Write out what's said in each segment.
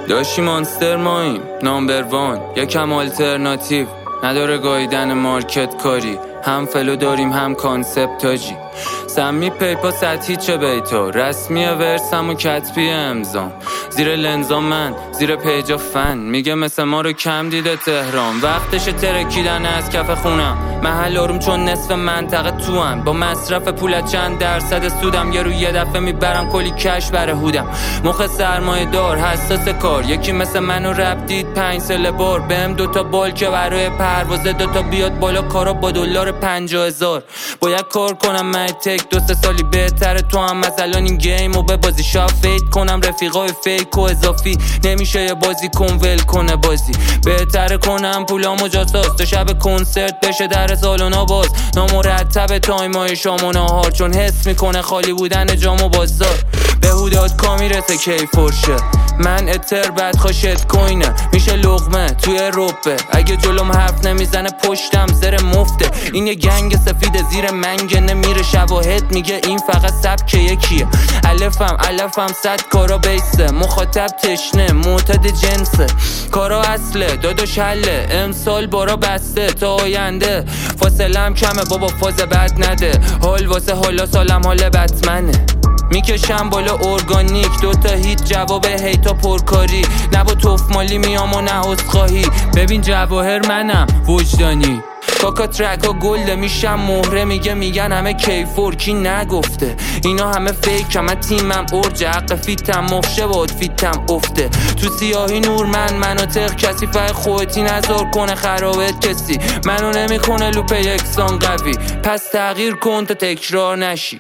داشتی مانستر ماییم نامبر وان، یکم آلترناتیو نداره گاییدن مارکت کاری، هم فلو داریم هم کانسپت تاجی. سمی پیپا سطحی چه بیتا رسمی ورسم و کتبی امزام، زیر لنزام من زیر پیجا فن میگه مثل ما رو کم دیده تهران. وقتش ترکیدن از کف خونم، محل آروم چون نصف منطقه تو هم، با مصرف پول چند درصد سودم یه رو یه دفعه میبرم کلی کش بره هودم. مخ سرمایه دار حساس کار، یکی مثل منو رب دید 5 سال بار بهم 2 تا بال که برای پروازه 2 تا بیاد بالا کارا با دلار 50,000. باید کار کنم من تک 2-3 سالی بهتره تو هم مثلا این گیم و به بازی شافیت کنم رفیقای فیک و اضافی، نمیشه یه بازی کن ول کنه بازی، بهتره کنم پولامو جاساس تا شب کنسرت بشه در سالونا باز. نامرتب تایمای شام و نهار چون حس میکنه خالی بودن جام و بازار. بهودات کامیرسه کی فرشه من اتر بد خوشت کوینه میشه لقمه توی روبه، اگه جلوم حرف نمیزنه پشتم زر مفته. این یه گنگ سفید زیر منگنه میره شواهد میگه این فقط سبک یکیه. علفم 100 کارا بیسه، مخاطب تشنه معتاد جنسه، کارا اصله داداش حله امسال بارا بسته تا آینده. فاصلم کمه بابا فاز بد نده، حال واسه حالا سالم حال بتمنه. میکشم بالا ارگانیک 2 تا هیت جواب هیتا پرکاری، نه با توف مالی میام و نه عذرخواهی. ببین جواهر منم وجدانی، کاکا ترکا گلده میشم مهره میگن همه کیفور کی نگفته اینا همه فیک، همه تیمم ارجه حق فیتم مفشه باد فیتم افته. تو سیاهی نور مناطق کسی فای خودتی نذار کنه خرابت کسی، منو نمیکنه لوپ یکسان قوی، پس تغییر کن تا تکرار نشی،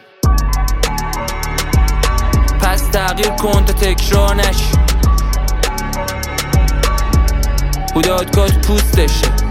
پس تغییر کن تا تکرار نشی. بودادگاه پوستشه